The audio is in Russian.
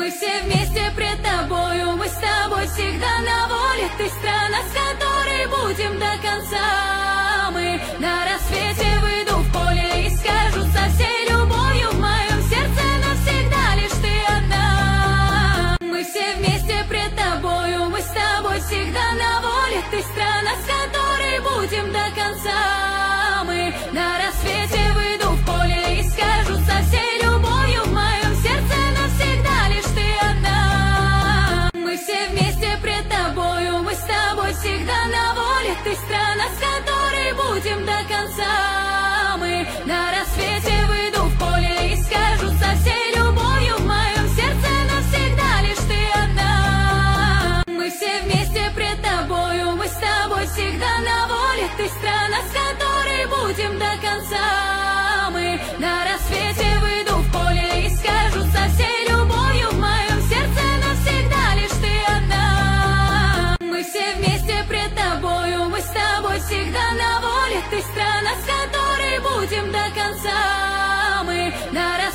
Мы все вместе пред тобою, мы с тобой всегда на воле. Ты страна, с которой будем до конца. Мы на рассвете выйду в поле и скажу со всей любовью, в моем сердце навсегда лишь ты одна. Мы все вместе пред тобою, мы с тобой всегда на воле. Ты страна, с которой будем до конца. Мы на рассвете выйду в поле и скажу со всей любовью, в моем сердце навсегда лишь ты одна. Мы все вместе пред тобою, мы с тобой всегда на воле. Ты страна, с которой будем до конца. Мы на рассвете выйду в поле и скажу со всей любовью, в моем сердце навсегда лишь ты одна. Мы все вместе пред тобою, мы с тобой всегда на воле. Ты страна, с которой будем до конца. Мы на рассвете выйду в поле и скажу со всей любовью, в моем сердце навсегда лишь ты одна. Мы все вместе пред тобою, мы с тобой всегда на воле. Ты страна, с которой будем до конца. Мы на